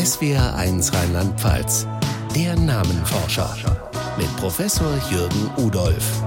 SWR1 Rheinland-Pfalz, der Namenforscher mit Professor Jürgen Udolph.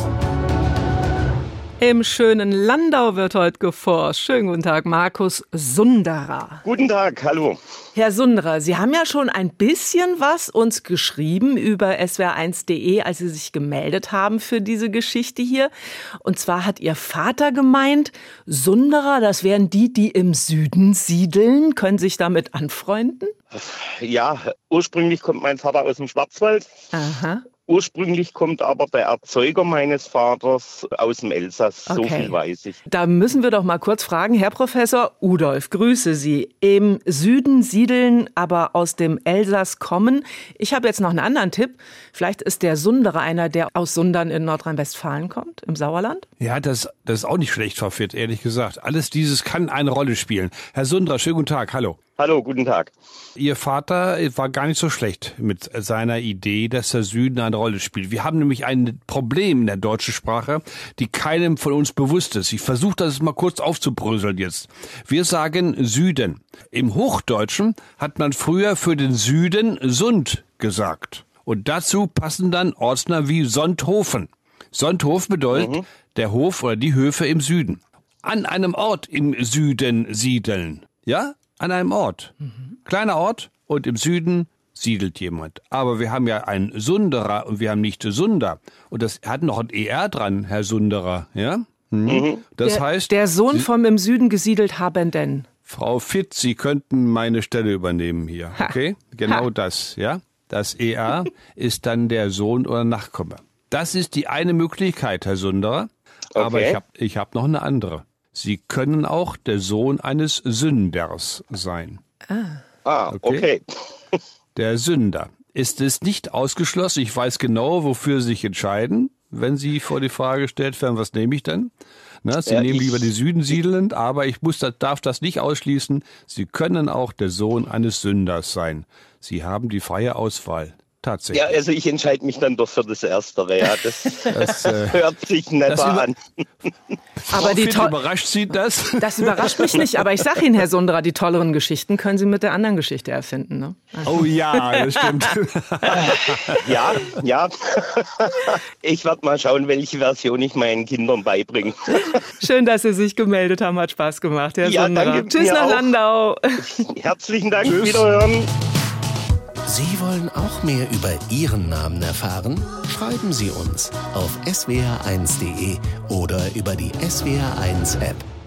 Im schönen Landau wird heute geforscht. Schönen guten Tag, Markus Sunderer. Guten Tag, hallo. Herr Sunderer, Sie haben ja schon ein bisschen was uns geschrieben über swr1.de, als Sie sich gemeldet haben für diese Geschichte hier. Und zwar hat Ihr Vater gemeint, Sunderer, das wären die im Süden siedeln. Können Sie sich damit anfreunden? Ja, ursprünglich kommt mein Vater aus dem Schwarzwald. Aha. Ursprünglich kommt aber der Erzeuger meines Vaters aus dem Elsass, so viel weiß ich. Da müssen wir doch mal kurz fragen, Herr Professor Udolph, grüße Sie. Im Süden siedeln, aber aus dem Elsass kommen. Ich habe jetzt noch einen anderen Tipp. Vielleicht ist der Sunderer einer, der aus Sundern in Nordrhein-Westfalen kommt, im Sauerland? Ja, das ist auch nicht schlecht verführt, ehrlich gesagt. Alles dieses kann eine Rolle spielen. Herr Sunderer, schönen guten Tag, hallo. Hallo, guten Tag. Ihr Vater war gar nicht so schlecht mit seiner Idee, dass der Süden eine Rolle spielt. Wir haben nämlich ein Problem in der deutschen Sprache, die keinem von uns bewusst ist. Ich versuche das mal kurz aufzubröseln jetzt. Wir sagen Süden. Im Hochdeutschen hat man früher für den Süden Sund gesagt. Und dazu passen dann Ortsnamen wie Sonthofen. Sonthof bedeutet der Hof oder die Höfe im Süden. An einem Ort im Süden siedeln. Ja? An einem Ort. Kleiner Ort und im Süden siedelt jemand. Aber wir haben ja einen Sunderer und wir haben nicht Sunder. Und das hat noch ein ER dran, Herr Sunderer. Ja? Das heißt... Der Sohn vom im Süden gesiedelt Habenden. Frau Fitt, Sie könnten meine Stelle übernehmen hier. Okay? Genau das, ja? Das ER ist dann der Sohn oder Nachkomme. Das ist die eine Möglichkeit, Herr Sunderer. Aber ich hab noch eine andere. Sie können auch der Sohn eines Sünders sein. Okay. Der Sünder. Ist es nicht ausgeschlossen? Ich weiß genau, wofür Sie sich entscheiden, wenn Sie vor die Frage gestellt werden, was nehme ich denn? Sie nehmen lieber die Süden siedelnd, aber darf das nicht ausschließen. Sie können auch der Sohn eines Sünders sein. Sie haben die freie Auswahl. Tatsächlich. Ja, also ich entscheide mich dann doch für das Erstere. Ja, das hört sich netter an. Aber überrascht Sie das? Das überrascht mich nicht. Aber ich sage Ihnen, Herr Sunderer, die tolleren Geschichten können Sie mit der anderen Geschichte erfinden. Ne? Also. Oh ja, das stimmt. Ja. Ich werde mal schauen, welche Version ich meinen Kindern beibringe. Schön, dass Sie sich gemeldet haben. Hat Spaß gemacht, Herr Sunderer. Danke. Tschüss nach Landau. Herzlichen Dank. Tschüss. Wiederhören. Sie wollen auch mehr über Ihren Namen erfahren? Schreiben Sie uns auf swr1.de oder über die SWR1 App.